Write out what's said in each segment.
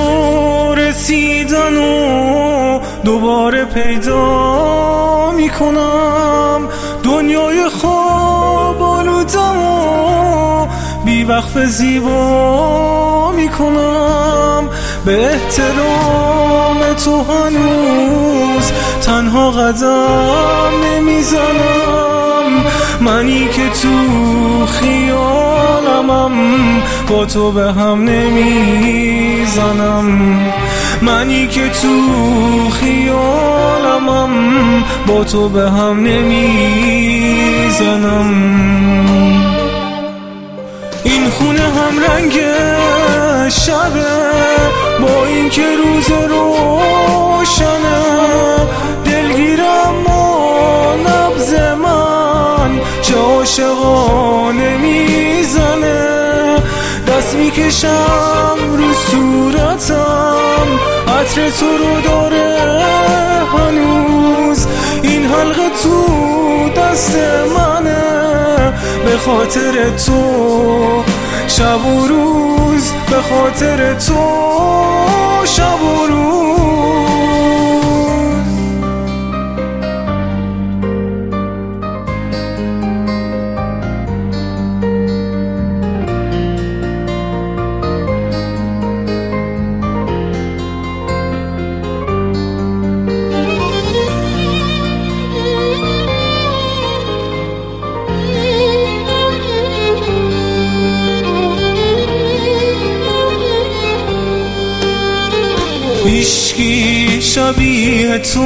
تو رسیدن و دوباره پیدا میکنم. دنیای خواب آلودم و بی وقف زیبا میکنم. به احترام تو هنوز تنها قدم نمیزنم. منی که تو خیالمم با تو به هم نمیزنم. منی که تو خیالمم با تو به هم نمیزنم. این خونه هم رنگ شبه با این که روز روشنه. دلگیرم و نبض من چه عاشقانه میزنه. دست میکشم رو صورتم عطر تو رو داره هنوز. این حلقه تو دست منه به خاطر تو شب و روز. به خاطر تو شب و روز. هیچکی شبیه تو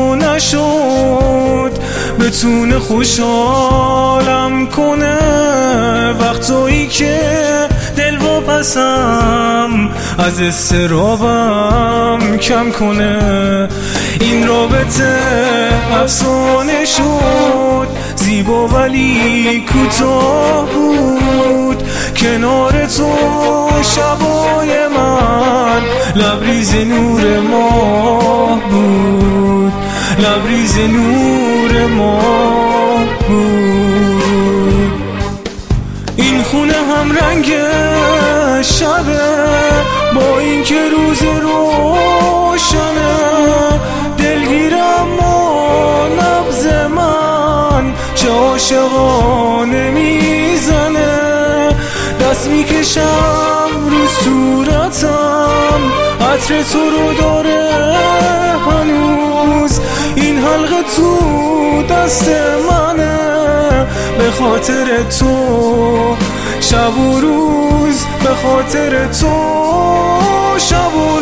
نشد بتونه خوشحالم کنه. وقتایی که دل واپسم از اضطرابم کم کنه. این رابطه افسانه شد زیبا ولی کوتاه بود. کنار تو شبای من لبریز نور ماه بود. لبریز نور ماه بود. این خونه هم رنگ شبه با این که روز روشنه. دلگیرم و نبض من چه عاشقانه میزنه. دست میکشم رو صورتم عطر تو رو داره هنوز. این حلقه تو دست منه به خاطر تو شب و روز. به خاطر تو شب و